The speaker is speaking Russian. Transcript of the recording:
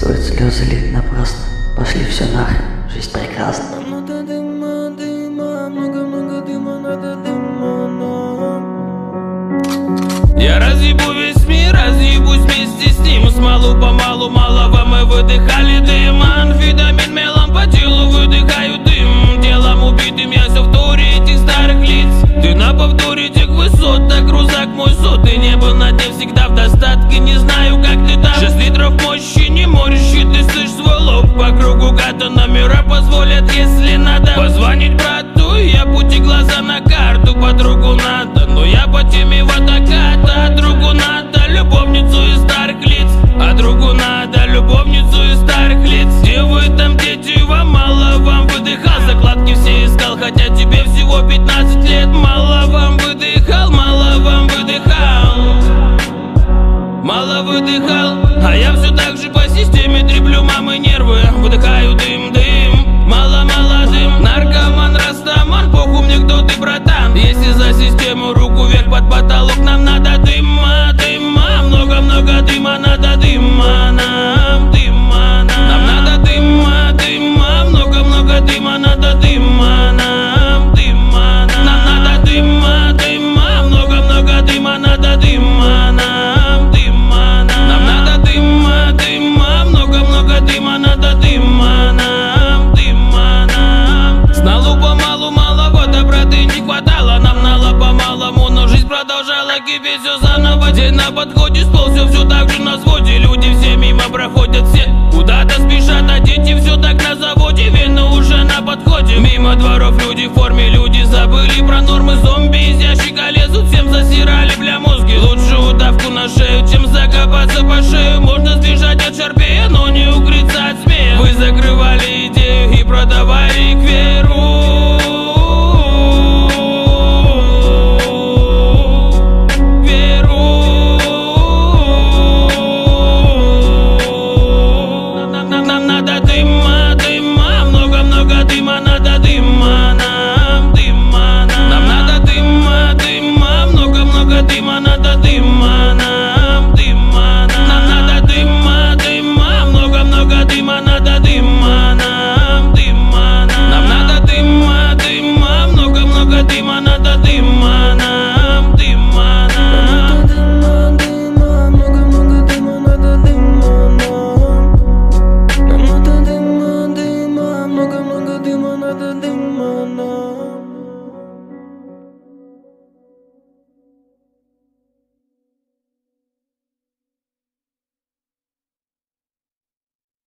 Стоит слезы лить напрасно. Пошли все нахрен, жизнь прекрасна. Надо дыма, дыма, много-много дыма, надо дыма, но... Я разъебу весь мир, разъебусь вместе с ним. Смалу-помалу, малого мы выдыхали дым. Амфетамин мелом по телу выдыхаю дым. Телом убитым я все в туре этих старых лиц. Ты на повторе тех высот, так рузак мой сотый. Не был на дне всегда в достатке, не знаю как ты там. 6 литров мощи, не морщи, ты слышь свой лоб. По кругу гада номера позволят, если надо позвонить брату, я пути глаза на карту. Подругу надо, но я по теме водоката. Другу надо любовницу из старых лиц. А другу надо любовницу из старых лиц. Где вы там, дети, вам мало, вам выдыхал. Закладки все искал, хотя тебе всего 15 лет. Мало вам выдыхал, мало вам выдыхал. Мало выдыхал, а я все так же по системе треплю мамы нервы. Выдыхаю дым, дым, мало-мало дым. Наркоман, растаман, похуй мне кто ты, братан. Если за систему руку вверх под потолок, нам надо дыма, дыма. Много-много дыма, надо дыма, нам дыма, нам надо дыма, дыма. Много-много дыма, надо дыма, нам дыма, нам надо дыма, дыма. Много-много дыма, надо дыма, нам дыма, нам надо дыма, дыма. Много-много дыма, надо дыма, нам дыма, нам. Сналу помалу, малого доброты не хватало. Нам нало по-малому, но жизнь продолжала кипеть все заново. День на подходе, стол все так же на своде. Люди все мимо проходят, все куда-то спешат, а дети все так на заводе. Вены уже на подходе. Мимо дворов люди в форме, люди забыли про нормы. Зомби из ящика лезут, всем засирали бля мозги. Лучше удавку на шею, чем закопаться по шею. Можно сбежать от шарпея, но не укрыться от змея. Вы закрывали